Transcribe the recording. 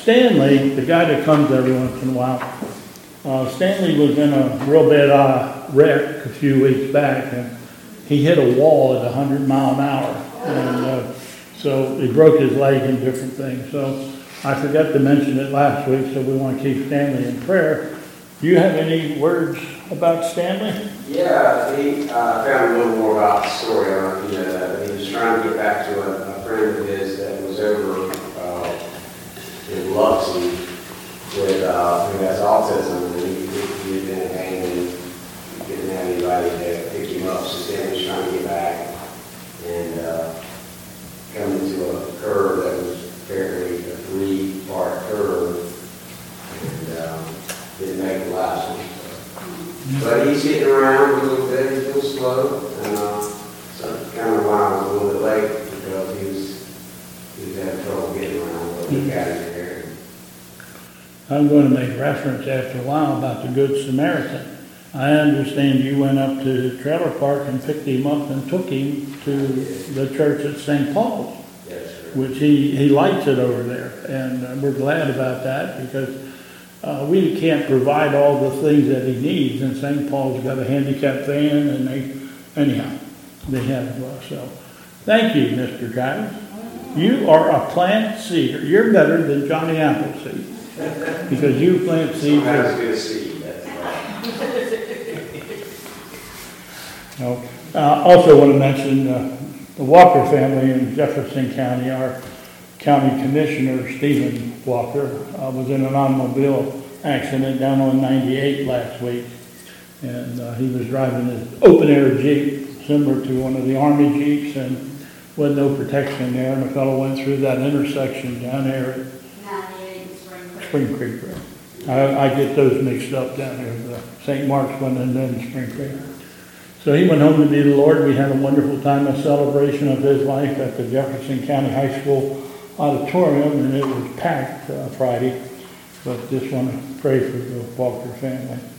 Stanley, the guy that comes every once in a while, Stanley was in a real bad wreck a few weeks back, and he hit a wall at 100 mile an hour, and so he broke his leg and different things. So I forgot to mention it last week, so we want to keep Stanley in prayer. Do you have any words about Stanley? Yeah, he found a little more about the story. He was trying to get back to a friend of his that was over in Biloxi with who has autism, and he had been abandoned. He didn't have anybody to pick him up, so Stanley was trying to get back and coming to a curve that was apparently a 3-part curve, and didn't make the last one. But he's getting around a little bit. He's a little slow, and so kind of why I was a little bit late, because he was having trouble getting around, but he got in there. I'm going to make reference after a while about the Good Samaritan. I understand you went up to the trailer park and picked him up and took him to the church at St. Paul's, Yes, sir. which he likes it over there, and we're glad about that, because we can't provide all the things that he needs, and St. Paul's got a handicap van, and they have, so. Thank you, Mr. Giles. You are a plant seeder. You're better than Johnny Appleseed, because you plant seeds. Sometimes good seed, that's right. Also want to mention the Walker family in Jefferson County. Our county commissioner, Stephen Walker, was in an automobile accident down on 98 last week. And he was driving an open-air Jeep, similar to one of the Army Jeeps, and with no protection there. And the fellow went through that intersection down there at 98 Spring Creek. I get those mixed up down there, the St. Mark's one and then Spring Creek. So he went home to be the Lord. We had a wonderful time of celebration of his life at the Jefferson County High School auditorium, and it was packed Friday. But just want to pray for the Walker family.